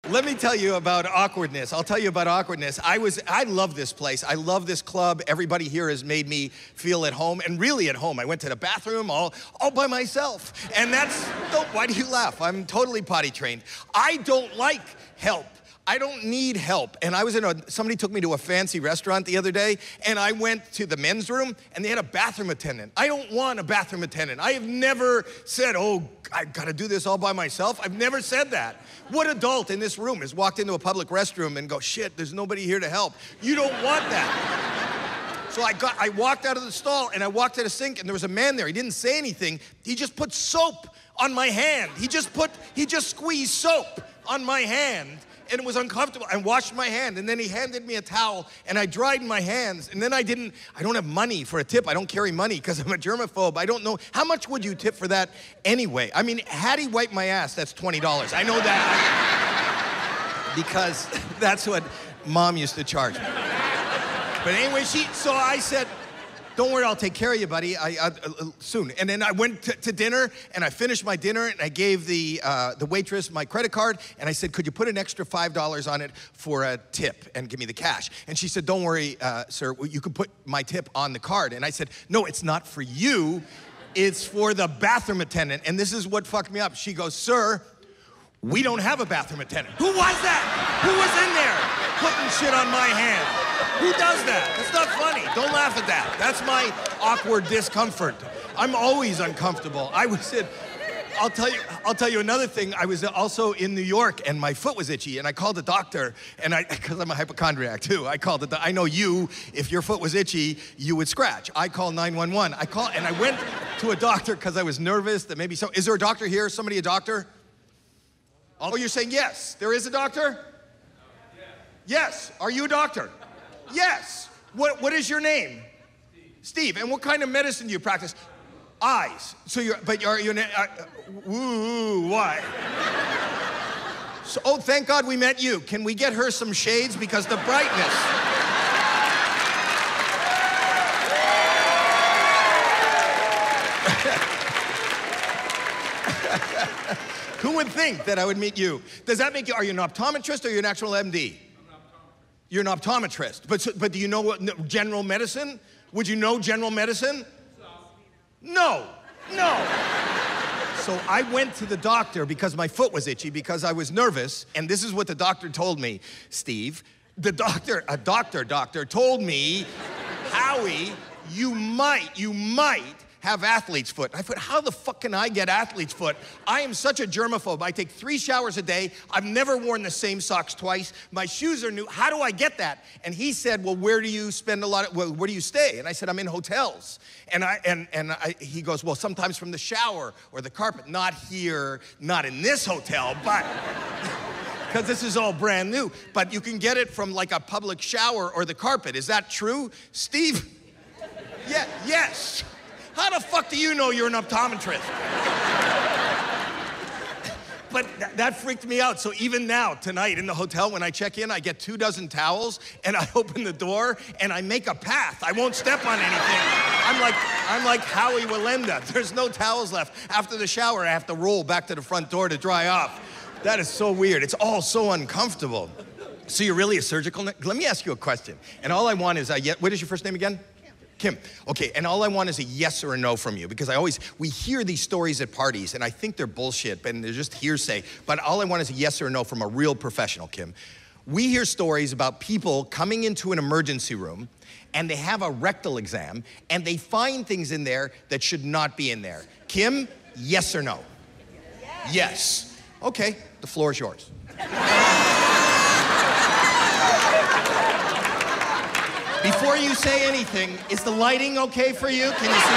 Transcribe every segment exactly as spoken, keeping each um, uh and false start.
Let me tell you about awkwardness. I'll tell you about awkwardness. I was, I love this place. I love this club. Everybody here has made me feel at home, and really at home. I went to the bathroom all, all by myself. And that's, don't, why do you laugh? I'm totally potty trained. I don't like help. I don't need help. And I was in a, somebody took me to a fancy restaurant the other day, and I went to the men's room, and they had a bathroom attendant. I don't want a bathroom attendant. I have never said, oh, I've got to do this all by myself. I've never said that. What adult in this room has walked into a public restroom and go, shit, there's nobody here to help? You don't want that. So I got, I walked out of the stall, and I walked to the sink, and there was a man there. He didn't say anything. He just put soap on my hand. He just put, he just squeezed soap on my hand. And it was uncomfortable. I washed my hand, and then he handed me a towel, and I dried my hands, and then I didn't, I don't have money for a tip. I don't carry money because I'm a germaphobe. I don't know, how much would you tip for that anyway? I mean, had he wiped my ass, that's twenty dollars. I know that because that's what Mom used to charge me. But anyway, she, so I said, don't worry, I'll take care of you, buddy, I, I, uh, soon. And then I went to, to dinner, and I finished my dinner, and I gave the, uh, the waitress my credit card, and I said, could you put an extra five dollars on it for a tip and give me the cash? And she said, don't worry, uh, sir, you can put my tip on the card. And I said, no, it's not for you, it's for the bathroom attendant. And this is what fucked me up. She goes, sir, we don't have a bathroom attendant. Who was that? Who was in there putting shit on my hand? Who does that? It's not funny. Don't laugh at that. That's my awkward discomfort. I'm always uncomfortable. I was in, I'll tell you, I'll tell you another thing. I was also in New York, and my foot was itchy, and I called the doctor, and I, because I'm a hypochondriac too, I called the, I know you, if your foot was itchy, you would scratch. I called nine one one. I called, and I went to a doctor because I was nervous that maybe so, is there a doctor here? Somebody a doctor? Oh, you're saying yes. There is a doctor? Yes. Are you a doctor? Yes. What, what is your name? Steve. Steve. And what kind of medicine do you practice? Eyes. So you're, but you're, you're, uh, ooh, why? So, oh, thank God we met you. Can we get her some shades? Because the brightness. Who would think that I would meet you? Does that make you, are you an optometrist or you're an actual M D? You're an optometrist, but, but do you know what, general medicine? Would you know general medicine? No, no. So I went to the doctor because my foot was itchy, because I was nervous, and this is what the doctor told me, Steve. The doctor, a doctor doctor told me, Howie, you might, you might have athlete's foot. I thought, how the fuck can I get athlete's foot? I am such a germaphobe. I take three showers a day. I've never worn the same socks twice. My shoes are new. How do I get that? And he said, well, where do you spend a lot of, well, where do you stay? And I said, I'm in hotels. And I and and I, he goes, well, sometimes from the shower or the carpet. Not here, not in this hotel, but because this is all brand new. But you can get it from like a public shower or the carpet. Is that true, Steve? Yeah, yes. How the fuck do you know you're an optometrist? But th that freaked me out. So even now, tonight in the hotel, when I check in, I get two dozen towels, and I open the door, and I make a path. I won't step on anything. I'm like, I'm like Howie Wallenda. There's no towels left. After the shower, I have to roll back to the front door to dry off. That is so weird. It's all so uncomfortable. So you're really a surgical nurse? Let me ask you a question. And all I want is, a, what is your first name again? Kim. Okay, and all I want is a yes or a no from you, because I always, we hear these stories at parties, and I think they're bullshit, and they're just hearsay, but all I want is a yes or a no from a real professional, Kim. We hear stories about people coming into an emergency room, and they have a rectal exam, and they find things in there that should not be in there. Kim, yes or no? Yes. Yes. Okay, the floor is yours. Before you say anything, is the lighting okay for you? Can you see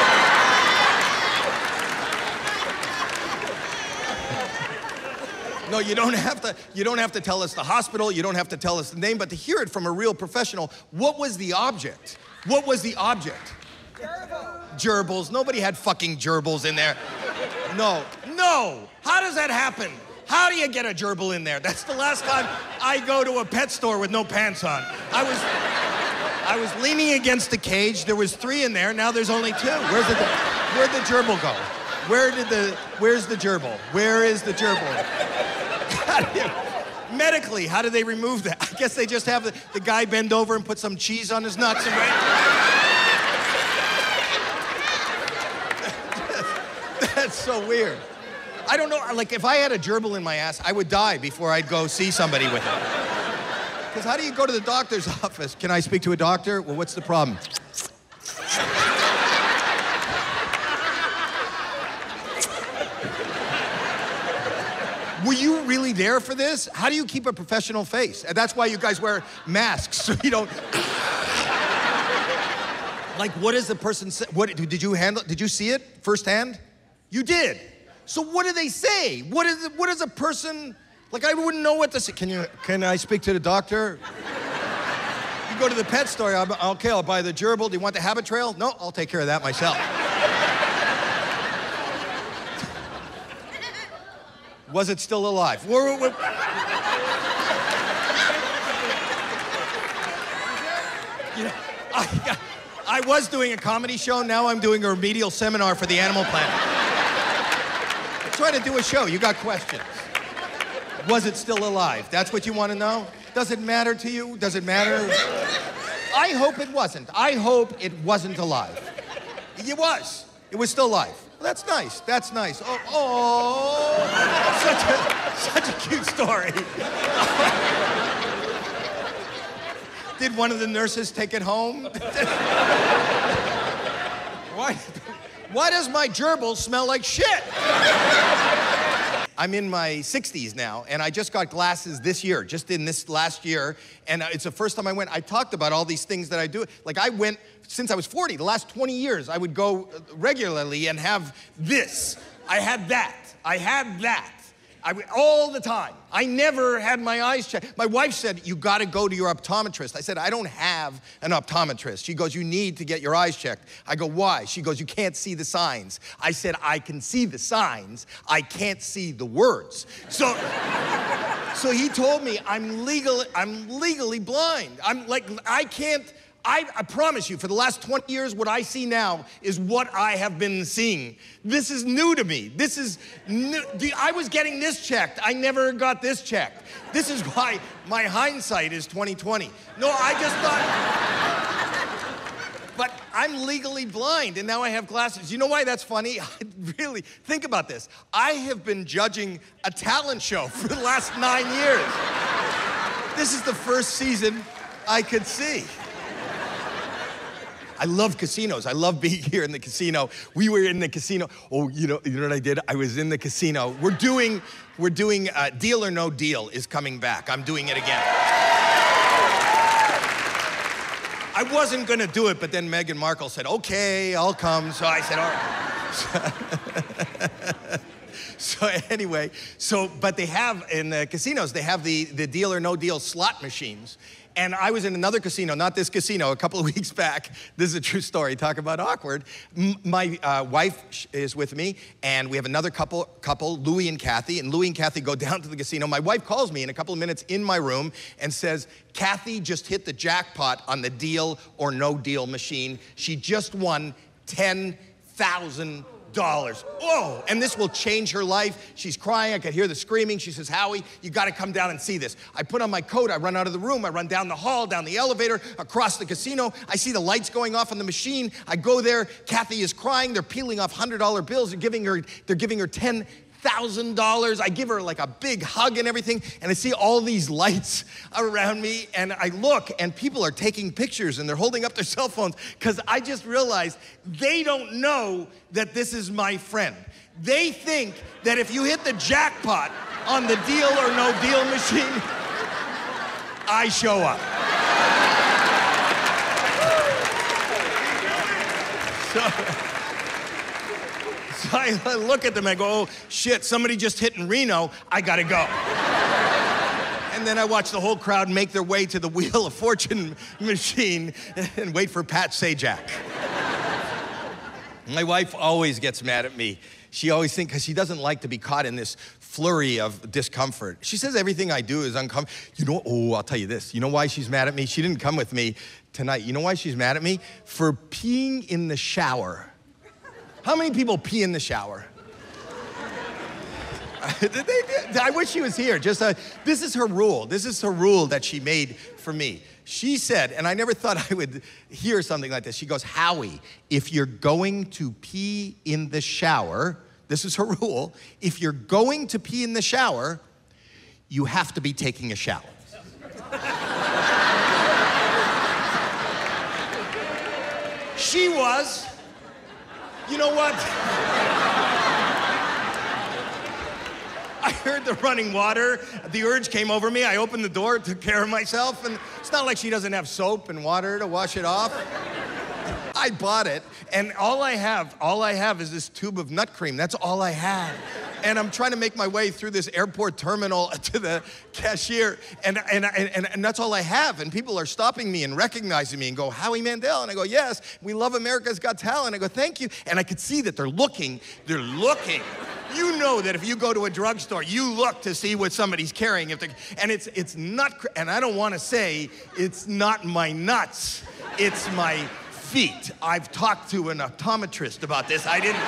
it? No, you don't have to, you don't have to tell us the hospital, you don't have to tell us the name, but to hear it from a real professional, what was the object? What was the object? Gerbils. Gerbils. Nobody had fucking gerbils in there. No, no. How does that happen? How do you get a gerbil in there? That's the last time I go to a pet store with no pants on. I was... I was leaning against the cage. There was three in there. Now there's only two. Where's the where'd the gerbil go? Where did the where's the gerbil? Where is the gerbil? Medically, how do they remove that? I guess they just have the, the guy bend over and put some cheese on his nuts and right. That's so weird. I don't know, like if I had a gerbil in my ass, I would die before I'd go see somebody with it. Because how do you go to the doctor's office? Can I speak to a doctor? Well, what's the problem? Were you really there for this? How do you keep a professional face? And that's why you guys wear masks, so you don't... Like, what does the person say? What, did you handle, did you see it firsthand? You did. So what do they say? What is, what is a person, like I wouldn't know what to say. Can you, can I speak to the doctor? You go to the pet store, I'm, okay, I'll buy the gerbil. Do you want the habit trail? No, I'll take care of that myself. Was it still alive? We're, we're, you know, I, I was doing a comedy show, now I'm doing a remedial seminar for the Animal Planet. I'm trying to do a show, you got questions. Was it still alive? That's what you want to know? Does it matter to you? Does it matter? I hope it wasn't. I hope it wasn't alive. It was. It was still alive. Well, that's nice. That's nice. Oh, oh, such a, such a cute story. Did one of the nurses take it home? Why, why does my gerbil smell like shit? I'm in my sixties now, and I just got glasses this year, just in this last year, and it's the first time I went. I talked about all these things that I do. Like, I went, since I was forty, the last twenty years, I would go regularly and have this. I had that. I had that. I would, all the time. I never had my eyes checked. My wife said, you gotta go to your optometrist. I said, I don't have an optometrist. She goes, you need to get your eyes checked. I go, why? She goes, you can't see the signs. I said, I can see the signs. I can't see the words. So, so he told me I'm legal, I'm legally blind. I'm like, I can't, I, I promise you, for the last twenty years, what I see now is what I have been seeing. This is new to me. This is new. I was getting this checked. I never got this checked. This is why my hindsight is twenty twenty. No, I just thought, but I'm legally blind, and now I have glasses. You know why that's funny? Really, think about this. I have been judging a talent show for the last nine years. This is the first season I could see. I love casinos. I love being here in the casino. We were in the casino. Oh, you know, you know what I did? I was in the casino. We're doing, we're doing uh, Deal or No Deal is coming back. I'm doing it again. I wasn't gonna do it, but then Meghan Markle said, okay, I'll come. So I said, all right. So anyway, so, but they have, in the casinos, they have the, the Deal or No Deal slot machines. And I was in another casino, not this casino, a couple of weeks back. This is a true story, talk about awkward. M my uh, wife is with me, and we have another couple, couple, Louie and Kathy, and Louie and Kathy go down to the casino. My wife calls me in a couple of minutes in my room and says, Kathy just hit the jackpot on the Deal or No Deal machine. She just won ten thousand dollars. Oh, and this will change her life. She's crying, I could hear the screaming. She says, Howie, you gotta come down and see this. I put on my coat, I run out of the room, I run down the hall, down the elevator, across the casino. I see the lights going off on the machine. I go there, Kathy is crying, they're peeling off one hundred dollar bills, they're giving her, they're giving her ten thousand dollars. I give her like a big hug and everything, and I see all these lights around me, and I look, and people are taking pictures, and they're holding up their cell phones, because I just realized they don't know that this is my friend. They think that if you hit the jackpot on the Deal or No Deal machine, I show up. So, So I look at them, I go, oh, shit, somebody just hit in Reno, I gotta go. And then I watch the whole crowd make their way to the Wheel of Fortune machine and wait for Pat Sajak. My wife always gets mad at me. She always thinks, because she doesn't like to be caught in this flurry of discomfort. She says everything I do is uncomfortable. You know, oh, I'll tell you this. You know why she's mad at me? She didn't come with me tonight. You know why she's mad at me? For peeing in the shower. How many people pee in the shower? I wish she was here. Just uh, this is her rule. This is her rule that she made for me. She said, and I never thought I would hear something like this. She goes, Howie, if you're going to pee in the shower, this is her rule, if you're going to pee in the shower, you have to be taking a shower. She was, you know what? I heard the running water. The urge came over me. I opened the door, took care of myself, and it's not like she doesn't have soap and water to wash it off. I bought it, and all I have, all I have is this tube of nut cream. That's all I had. And I'm trying to make my way through this airport terminal to the cashier, and, and, and, and that's all I have. And people are stopping me and recognizing me and go, Howie Mandel. And I go, yes, we love America's Got Talent. I go, thank you. And I could see that they're looking, they're looking. You know that if you go to a drugstore, you look to see what somebody's carrying. If and it's, it's not, and I don't want to say it's not my nuts, it's my feet. I've talked to an optometrist about this. I didn't,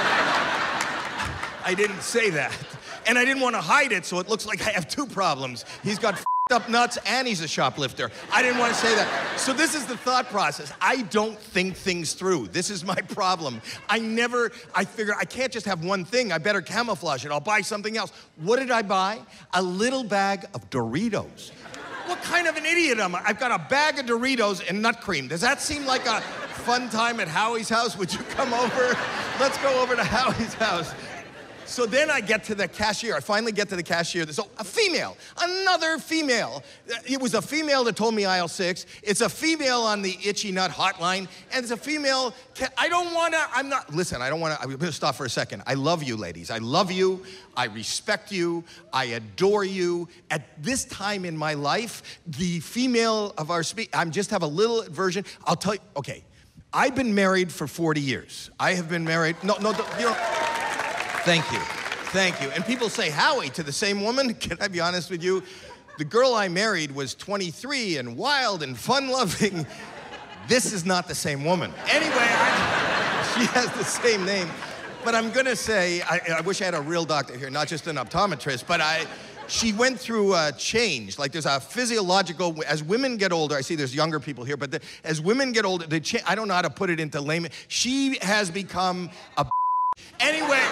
I didn't say that. And I didn't want to hide it so it looks like I have two problems. He's got f***ed up nuts and he's a shoplifter. I didn't want to say that. So this is the thought process. I don't think things through. This is my problem. I never, I figure I can't just have one thing. I better camouflage it. I'll buy something else. What did I buy? A little bag of Doritos. What kind of an idiot am I? I've got a bag of Doritos and nut cream. Does that seem like a fun time at Howie's house? Would you come over? Let's go over to Howie's house. So then I get to the cashier. I finally get to the cashier. So a female, another female. It was a female that told me aisle six. It's a female on the itchy nut hotline. And it's a female, I don't wanna, I'm not, listen, I don't wanna, I'm gonna stop for a second. I love you ladies. I love you. I respect you. I adore you. At this time in my life, the female of our speech, I'm just have a little version. I'll tell you, okay. I've been married for forty years. I have been married, no, no, you know, thank you, thank you. And people say, Howie, to the same woman? Can I be honest with you? The girl I married was twenty-three and wild and fun-loving. This is not the same woman. Anyway, I, she has the same name. But I'm gonna say, I, I wish I had a real doctor here, not just an optometrist, but I, she went through a change. Like there's a physiological, as women get older, I see there's younger people here, but the, as women get older, the cha- I don't know how to put it into layman, she has become a Anyway,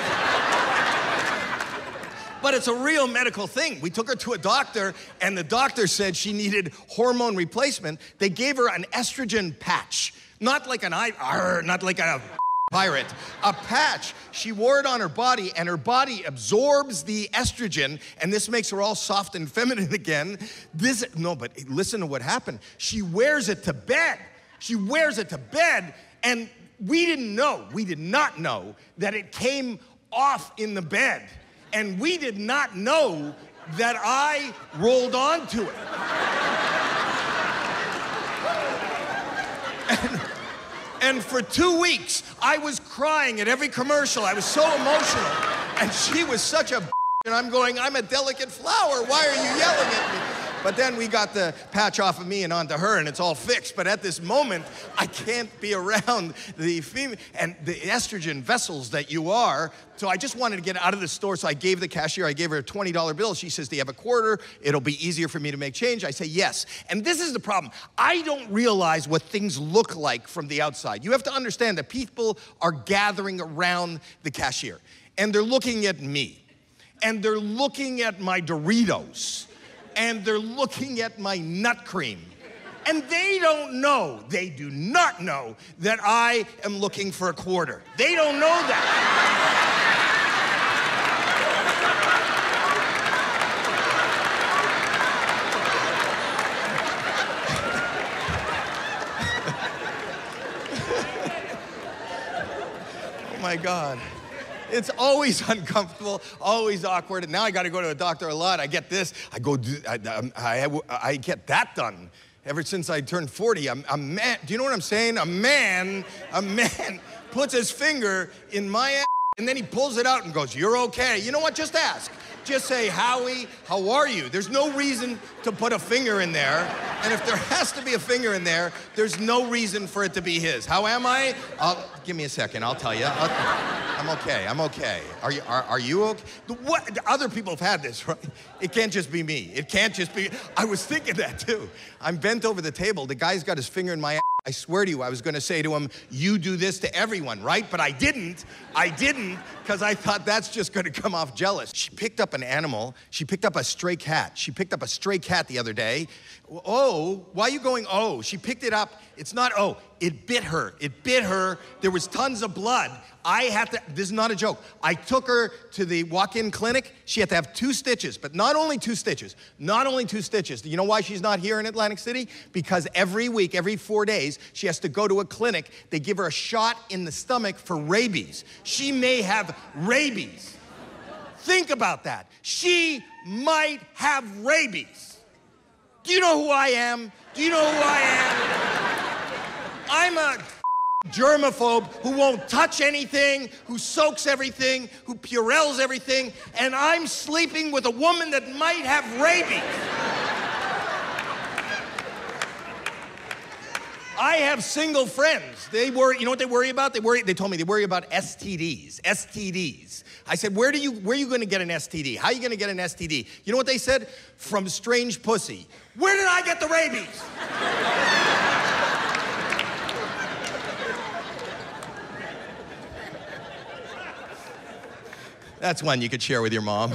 but it's a real medical thing. We took her to a doctor, and the doctor said she needed hormone replacement. They gave her an estrogen patch, not like an eye, arr, not like a pirate, a patch. She wore it on her body, and her body absorbs the estrogen, and this makes her all soft and feminine again. This, no, but listen to what happened. She wears it to bed. She wears it to bed, and we didn't know, we did not know that it came off in the bed. And we did not know that I rolled onto it. and, and for two weeks, I was crying at every commercial. I was so emotional. And she was such a b****, and I'm going, I'm a delicate flower. Why are you yelling at me? But then we got the patch off of me and onto her, and it's all fixed. But at this moment, I can't be around the female and the estrogen vessels that you are. So I just wanted to get out of the store. So I gave the cashier, I gave her a twenty dollar bill. She says, do you have a quarter? It'll be easier for me to make change. I say, yes. And this is the problem. I don't realize what things look like from the outside. You have to understand that people are gathering around the cashier, and they're looking at me, and they're looking at my Doritos, and they're looking at my nut cream. And they don't know, they do not know that I am looking for a quarter. They don't know that. Oh my God. It's always uncomfortable, always awkward, and now I gotta go to a doctor a lot. I get this, I go, do, I, I, I get that done. Ever since I turned forty, I'm a man, do you know what I'm saying? A man, a man puts his finger in my ass, and then he pulls it out and goes, you're okay. You know what, just ask. Just say, Howie, how are you? There's no reason to put a finger in there, and if there has to be a finger in there, there's no reason for it to be his. How am I? I'll, give me a second, I'll tell you. I'll, I'm okay, I'm okay. Are you, are, are you okay? The, what, the other people have had this, right? It can't just be me. It can't just be, I was thinking that too. I'm bent over the table. The guy's got his finger in my ass. I swear to you, I was gonna say to him, you do this to everyone, right? But I didn't, I didn't, because I thought that's just gonna come off jealous. She picked up an animal. She picked up a stray cat. She picked up a stray cat the other day. Oh, why are you going, oh? She picked it up. It's not, oh, it bit her. It bit her. There was tons of blood. I had to, this is not a joke. I took her to the walk-in clinic. She had to have two stitches, but not only two stitches, not only two stitches. Do you know why she's not here in Atlantic City? Because every week, every four days, she has to go to a clinic. They give her a shot in the stomach for rabies. She may have rabies. Think about that. She might have rabies. Do you know who I am? Do you know who I am? I'm a germaphobe who won't touch anything, who soaks everything, who Purells everything, and I'm sleeping with a woman that might have rabies. I have single friends. They worry, you know what they worry about? They worry, they told me they worry about S T Ds, S T Ds. I said, where do you, where are you gonna get an S T D? How are you gonna get an S T D? You know what they said? From strange pussy. Where did I get the rabies? That's one you could share with your mom.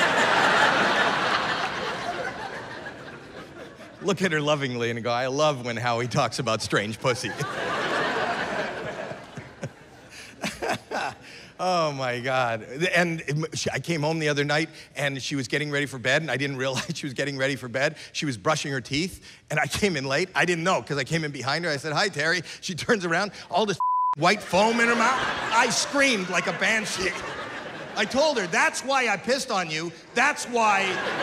Look at her lovingly and go, I love when Howie talks about strange pussy. Oh my God. And I came home the other night and she was getting ready for bed and I didn't realize she was getting ready for bed. She was brushing her teeth and I came in late. I didn't know because I came in behind her. I said, hi, Terry. She turns around, all this white foam in her mouth. I screamed like a banshee. I told her, that's why I pissed on you. That's why.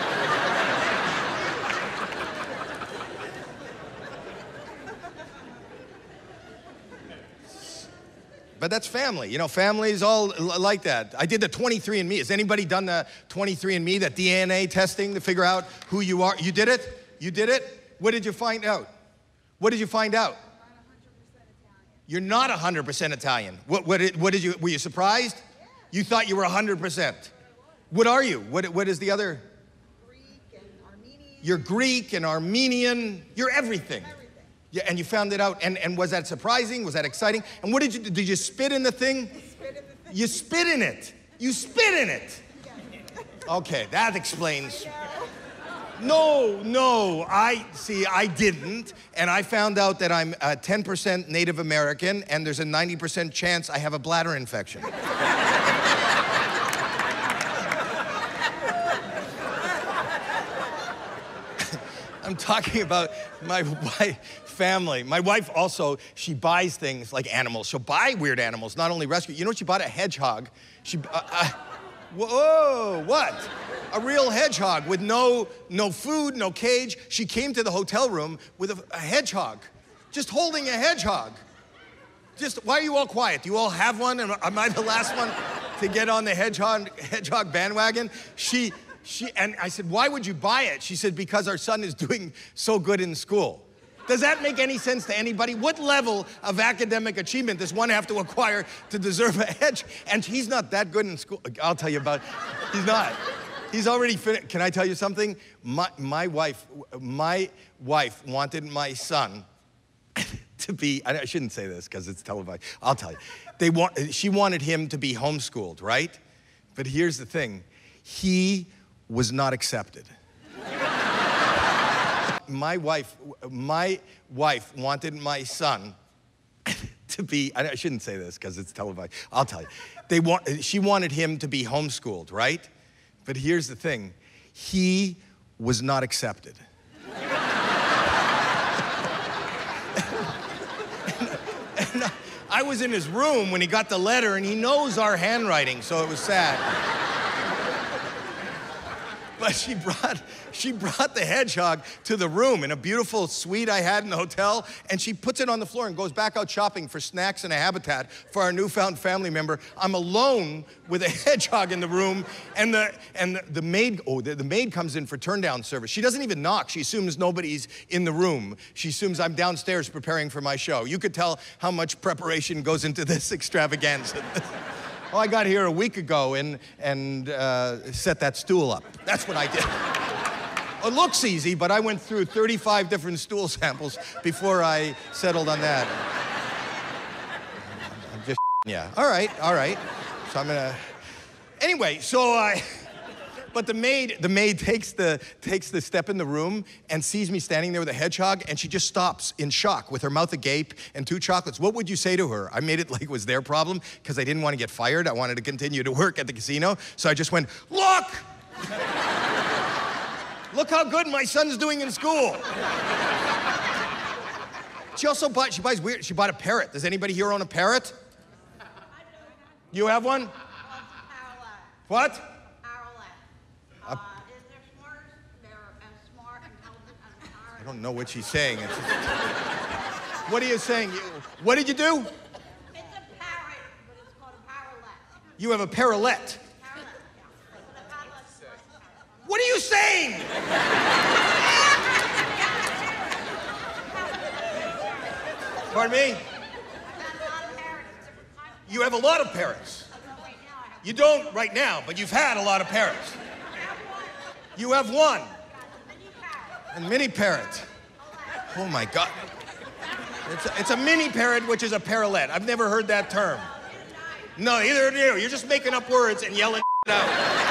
But that's family. You know, family's all like that. I did the twenty-three and me. Has anybody done the twenty-three and me, that D N A testing to figure out who you are? You did it? You did it? What did you find out? What did you find out? You're not one hundred percent Italian. What, what, what did you, were you surprised? Yeah. You thought you were one hundred percent. What are you? What, what is the other? Greek and Armenian. You're Greek and Armenian. You're everything. Everything. Yeah, and you found it out. And, and was that surprising? Was that exciting? And what did you do? Did you spit in the thing? Spit in the thing. You spit in it. You spit in it. Yeah. Okay, that explains. No, no, I, see, I didn't, and I found out that I'm uh, ten percent Native American, and there's a ninety percent chance I have a bladder infection. I'm talking about my wife, family. My wife also, she buys things like animals. She'll buy weird animals, not only rescue. You know what she bought? A hedgehog. She, uh, uh, whoa, what? A real hedgehog with no, no food, no cage. She came to the hotel room with a, a hedgehog, just holding a hedgehog. Just, why are you all quiet? Do you all have one? Am, am I the last one to get on the hedgehog, hedgehog bandwagon? She, she, and I said, why would you buy it? She said, because our son is doing so good in school. Does that make any sense to anybody? What level of academic achievement does one have to acquire to deserve a hedge? And he's not that good in school. I'll tell you about, he's not. He's already finished. Can I tell you something? My, my wife, my wife wanted my son to be, I shouldn't say this because it's televised. I'll tell you. They want, she wanted him to be homeschooled, right? But here's the thing. He was not accepted. My wife, my wife wanted my son to be, I shouldn't say this because it's televised. I'll tell you. They want, she wanted him to be homeschooled, right? But here's the thing. He was not accepted. and, and I was in his room when he got the letter, and he knows our handwriting, so it was sad. But she brought, she brought the hedgehog to the room in a beautiful suite I had in the hotel, and she puts it on the floor and goes back out shopping for snacks and a habitat for our newfound family member. I'm alone with a hedgehog in the room, and the, and the, the maid, oh, the, the maid comes in for turn down service. She doesn't even knock. She assumes nobody's in the room. She assumes I'm downstairs preparing for my show. You could tell how much preparation goes into this extravaganza. Oh, I got here a week ago and, and uh, set that stool up. That's what I did. It looks easy, but I went through thirty-five different stool samples before I settled on that. I'm just yeah. All right, all right. So I'm gonna. Anyway, so I. But the maid, the maid takes the takes the step in the room and sees me standing there with a hedgehog, and she just stops in shock with her mouth agape and two chocolates. What would you say to her? I made it like it was their problem because I didn't want to get fired. I wanted to continue to work at the casino, so I just went, look. Look how good my son's doing in school. She also bought, she buys weird, she bought a parrot. Does anybody here own a parrot? You have one? What? Uh, is there smart? They're as smart, intelligent as I don't know what she's saying. It's just, what are you saying? You, what did you do? It's a parrot, but it's called a parrotlet. You have a parrotlet. Parrotlet, yeah. What are you saying? Pardon me? You have a lot of parrots. You don't right now, but you've had a lot of parrots. You have one. A mini parrot. Oh my God. It's a, it's a mini parrot, which is a parrotlet. I've never heard that term. No, either do you. You're just making up words and yelling it out.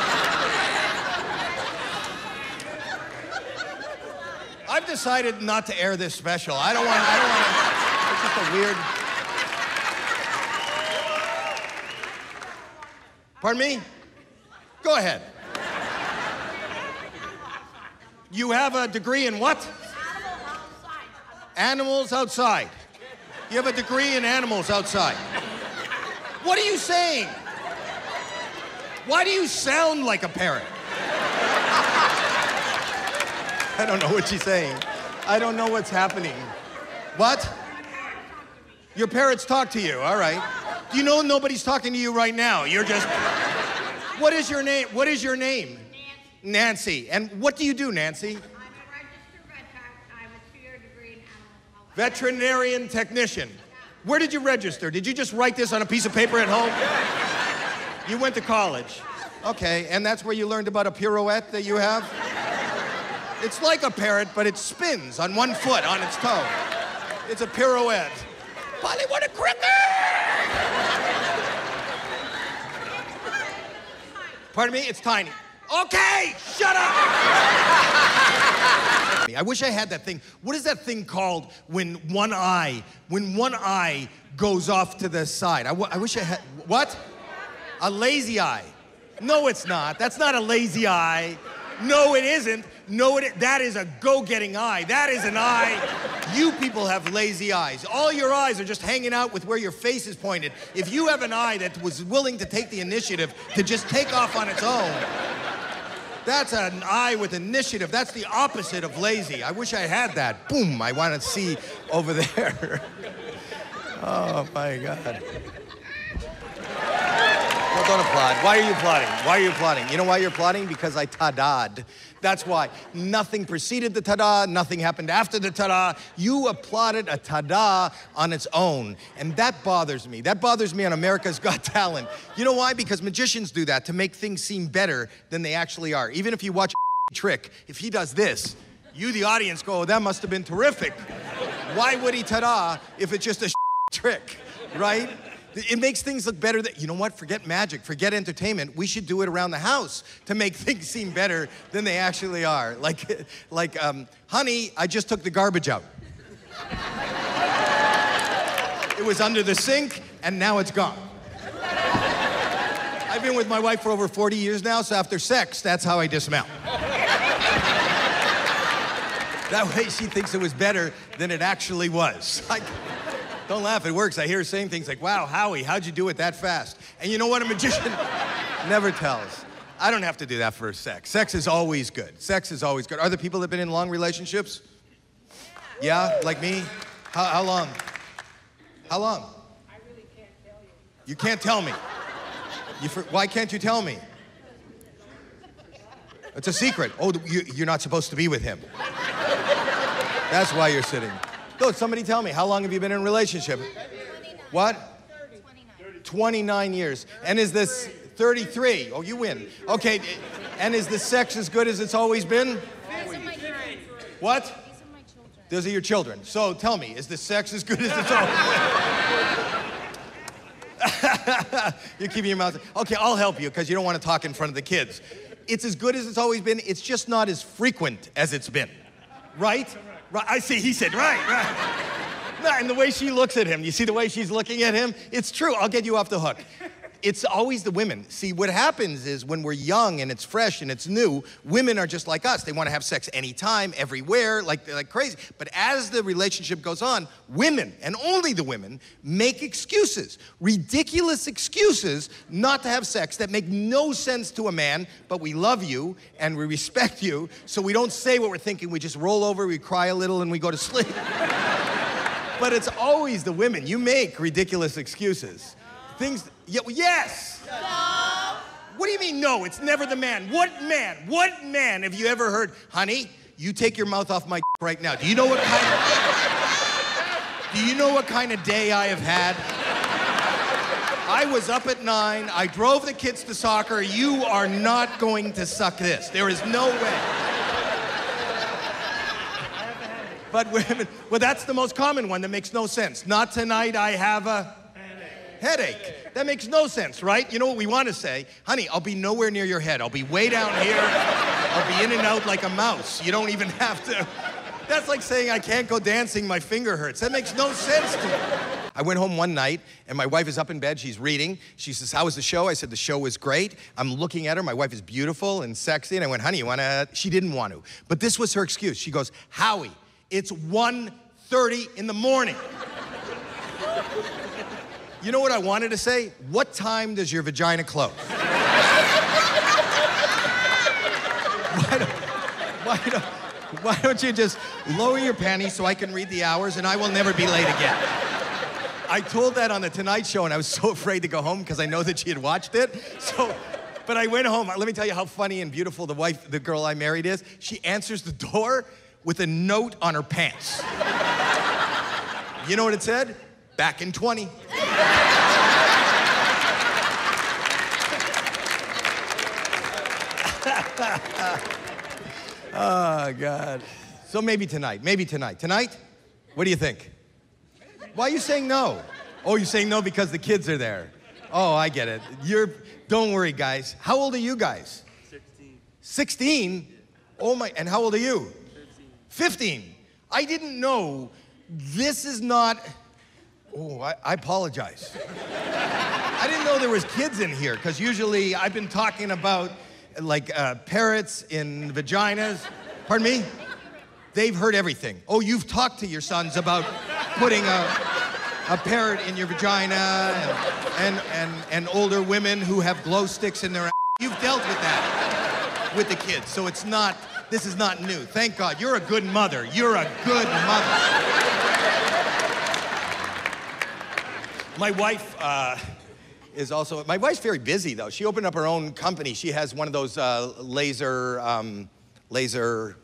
I've decided not to air this special. I don't want. I don't want to. It's just a weird. Pardon me? Go ahead. You have a degree in what? Animals outside. You have a degree in animals outside. What are you saying? Why do you sound like a parrot? I don't know what she's saying. I don't know what's happening. What? Your parrots talk to you, all right. Do you know nobody's talking to you right now? You're just... What is your name? What is your name? Nancy. Nancy. And what do you do, Nancy? I'm a registered vet tech. I have a two-year degree in animal health. Veterinarian technician. Where did you register? Did you just write this on a piece of paper at home? You went to college. Okay, and that's where you learned about a pirouette that you have? It's like a parrot, but it spins on one foot on its toe. It's a pirouette. Polly, what a cricket! Pardon me? It's tiny. Okay, shut up! I wish I had that thing. What is that thing called when one eye, when one eye goes off to the side? I, w I wish I had, what? A lazy eye. No, it's not. That's not a lazy eye. No, it isn't. No, it, that is a go-getting eye. That is an eye. You people have lazy eyes. All your eyes are just hanging out with where your face is pointed. If you have an eye that was willing to take the initiative to just take off on its own, that's an eye with initiative. That's the opposite of lazy. I wish I had that. Boom, I want to see over there. Oh, my God. Well, don't applaud. Why are you applauding? Why are you applauding? You know why you're applauding? Because I ta-da'd. That's why. Nothing preceded the ta-da, nothing happened after the ta-da. You applauded a ta-da on its own. And that bothers me. That bothers me on America's Got Talent. You know why? Because magicians do that to make things seem better than they actually are. Even if you watch a trick, if he does this, you, the audience, go, oh, that must have been terrific. Why would he ta-da if it's just a trick, right? It makes things look better. That, you know what? Forget magic. Forget entertainment. We should do it around the house to make things seem better than they actually are. Like, like, um, honey, I just took the garbage out. It was under the sink, and now it's gone. I've been with my wife for over forty years now, so after sex, that's how I dismount. That way she thinks it was better than it actually was. Like, don't laugh, it works. I hear her saying things like, wow, Howie, how'd you do it that fast? And you know what? A magician never tells. I don't have to do that for sex. Sex is always good. Sex is always good. Are there people that have been in long relationships? Yeah, yeah, like me? How, how long? How long? I really can't tell you. You can't tell me. You for, why can't you tell me? It's a secret. Oh, you, you're not supposed to be with him. That's why you're sitting. Go, somebody tell me, how long have you been in a relationship? twenty-nine. What? thirty. twenty-nine. twenty-nine years. And is this thirty-three? Oh, you win. Okay, and is the sex as good as it's always been? These are my children. What? These are my children. Those are your children. So tell me, is the sex as good as it's always been? You're keeping your mouth. Okay, I'll help you because you don't want to talk in front of the kids. It's as good as it's always been. It's just not as frequent as it's been. Right? Right. I see. He said, right, right. No, and the way she looks at him, you see the way she's looking at him? It's true. I'll get you off the hook. It's always the women. See, what happens is when we're young and it's fresh and it's new, women are just like us. They want to have sex anytime, everywhere, like, like crazy. But as the relationship goes on, women, and only the women, make excuses, ridiculous excuses not to have sex that make no sense to a man, but we love you and we respect you, so we don't say what we're thinking. We just roll over, we cry a little, and we go to sleep. But it's always the women. You make ridiculous excuses. Things, yeah, well, yes. No. What do you mean no? It's never the man. What man? What man have you ever heard, honey, you take your mouth off my right now. Do you know what kind of, do you know what kind of day I have had? I was up at nine, I drove the kids to soccer. You are not going to suck this. There is no way. But women, well, that's the most common one that makes no sense. Not tonight, I have a headache. That makes no sense, right? You know what we want to say? Honey, I'll be nowhere near your head. I'll be way down here. I'll be in and out like a mouse. You don't even have to. That's like saying I can't go dancing, my finger hurts. That makes no sense to me. I went home one night, and my wife is up in bed. She's reading. She says, how was the show? I said, the show was great. I'm looking at her. My wife is beautiful and sexy. And I went, honey, you want to? She didn't want to. But this was her excuse. She goes, Howie, it's one thirty in the morning. You know what I wanted to say? What time does your vagina close? why, don't, why, don't, why don't you just lower your panties so I can read the hours and I will never be late again? I told that on the Tonight Show and I was so afraid to go home because I know that she had watched it. So, but I went home. Let me tell you how funny and beautiful the wife, the girl I married is. She answers the door with a note on her pants. You know what it said? Back in twenty. Oh, God. So maybe tonight, maybe tonight. Tonight? What do you think? Why are you saying no? Oh, you're saying no because the kids are there. Oh, I get it. You're, don't worry, guys. How old are you guys? sixteen. sixteen? Oh, my, and how old are you? fifteen. fifteen. I didn't know. This is not, oh, I, I apologize. I didn't know there was kids in here, because usually I've been talking about like uh, parrots in vaginas. Pardon me? They've heard everything. Oh, you've talked to your sons about putting a, a parrot in your vagina and, and, and, and older women who have glow sticks in their ass. You've dealt with that with the kids, so it's not, this is not new. Thank God. You're a good mother. You're a good mother. My wife uh, is also, my wife's very busy though. She opened up her own company. She has one of those uh, laser, um, laser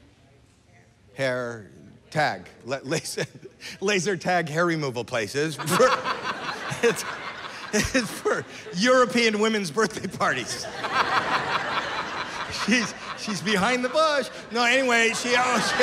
hair tag, la laser, laser tag hair removal places. For, it's, it's for European women's birthday parties. She's, she's behind the bush. No, anyway, she, oh,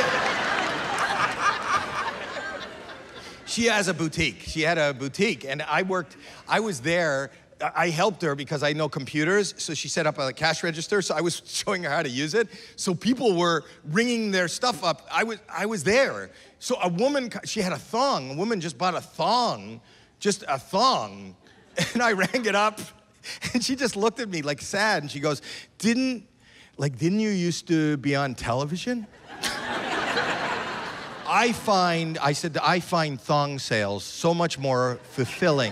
she, she has a boutique. She had a boutique, and I worked, I was there, I helped her because I know computers, so she set up a cash register, so I was showing her how to use it. So people were ringing their stuff up. I was, I was there. So a woman, she had a thong. A woman just bought a thong, just a thong, and I rang it up, and she just looked at me like sad, and she goes, didn't, like, didn't you used to be on television? I find, I said, I find thong sales so much more fulfilling.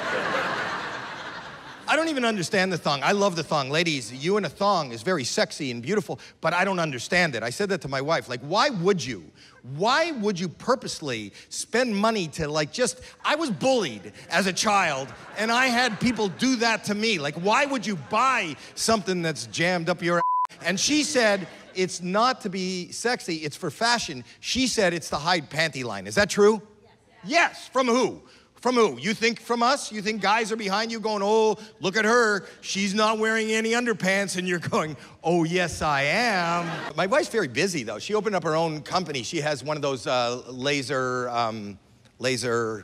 I don't even understand the thong. I love the thong. Ladies, you in a thong is very sexy and beautiful, but I don't understand it. I said that to my wife. Like, why would you? Why would you purposely spend money to like just, I was bullied as a child and I had people do that to me. Like, why would you buy something that's jammed up your ass? And she said, it's not to be sexy, it's for fashion. She said it's to hide panty line. Is that true? Yes. Yes. From who? From who? You think from us? You think guys are behind you going, oh, look at her. She's not wearing any underpants. And you're going, oh, yes, I am. My wife's very busy, though. She opened up her own company. She has one of those uh, laser, um, laser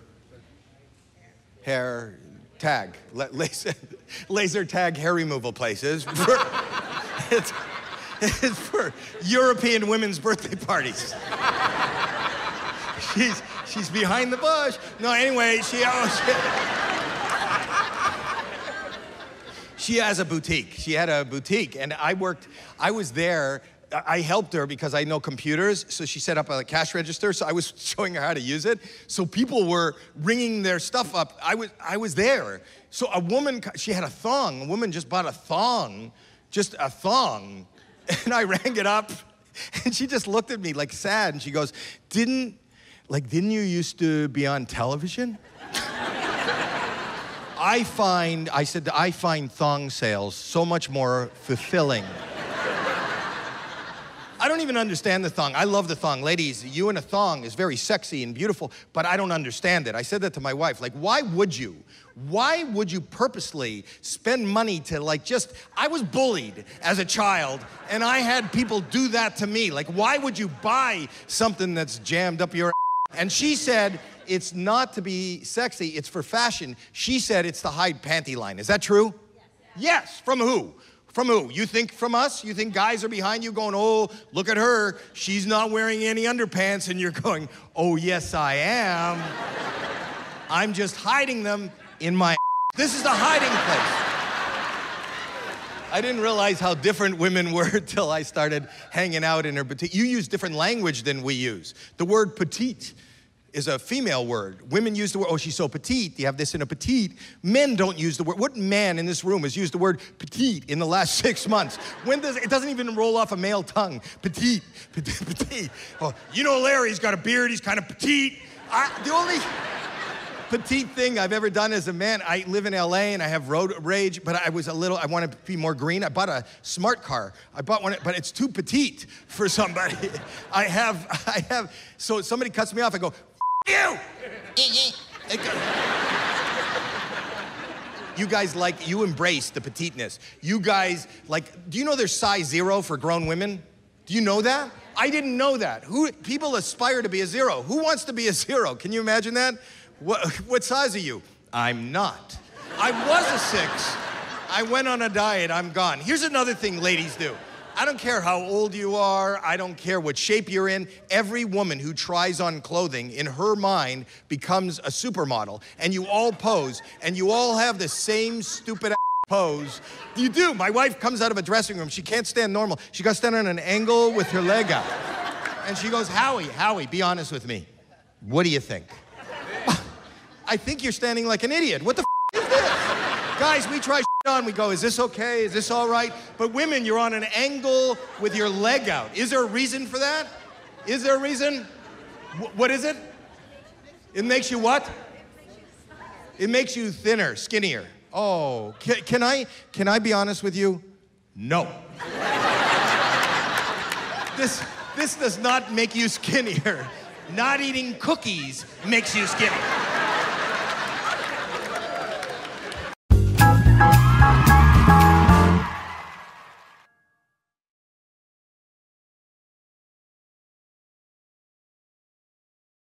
hair tag, la- laser, laser tag hair removal places. For, it's, it's for European women's birthday parties. She's, she's behind the bush. No, anyway, she, oh, she, she has a boutique. She had a boutique, and I worked, I was there, I helped her because I know computers, so she set up a cash register, so I was showing her how to use it. So people were ringing their stuff up. I was, I was there. So a woman, she had a thong. A woman just bought a thong, just a thong, and I rang it up, and she just looked at me like sad, and she goes, didn't, Like, didn't you used to be on television? I find, I said, I find thong sales so much more fulfilling. I don't even understand the thong. I love the thong. Ladies, you in a thong is very sexy and beautiful, but I don't understand it. I said that to my wife, like, why would you? Why would you purposely spend money to like just, I was bullied as a child and I had people do that to me. Like, why would you buy something that's jammed up your And she said, it's not to be sexy, it's for fashion. She said it's to hide panty line. Is that true? Yes. Yes. From who? From who? You think from us? You think guys are behind you going, oh, look at her. She's not wearing any underpants. And you're going, oh, yes, I am. I'm just hiding them in my This is the hiding place. I didn't realize how different women were till I started hanging out in her boutique. You use different language than we use. The word petite is a female word. Women use the word, oh, she's so petite. You have this in a petite. Men don't use the word. What man in this room has used the word petite in the last six months? When does it doesn't even roll off a male tongue. Petite, petite, petite. Oh, you know Larry's got a beard, he's kind of petite. I, the only petite thing I've ever done as a man, I live in L A and I have road rage, but I was a little, I wanted to be more green. I bought a smart car. I bought one, but it's too petite for somebody. I have, I have, so somebody cuts me off, I go, F you! You guys like, you embrace the petiteness. You guys like, do you know there's size zero for grown women? Do you know that? I didn't know that. Who, people aspire to be a zero. Who wants to be a zero? Can you imagine that? What, what size are you? I'm not. I was a six. I went on a diet, I'm gone. Here's another thing ladies do. I don't care how old you are, I don't care what shape you're in. Every woman who tries on clothing, in her mind, becomes a supermodel. And you all pose, and you all have the same stupid pose. You do. My wife comes out of a dressing room, she can't stand normal. She got to stand on an angle with her leg out. And she goes, Howie, Howie, be honest with me. What do you think? I think you're standing like an idiot. What the f is this? Guys, we try on, we go, is this okay? Is this all right? But women, you're on an angle with your leg out. Is there a reason for that? Is there a reason? W- what is it? It makes you what? It makes you thinner, skinnier. Oh, can, can I, can I be honest with you? No. This, this does not make you skinnier. Not eating cookies makes you skinny.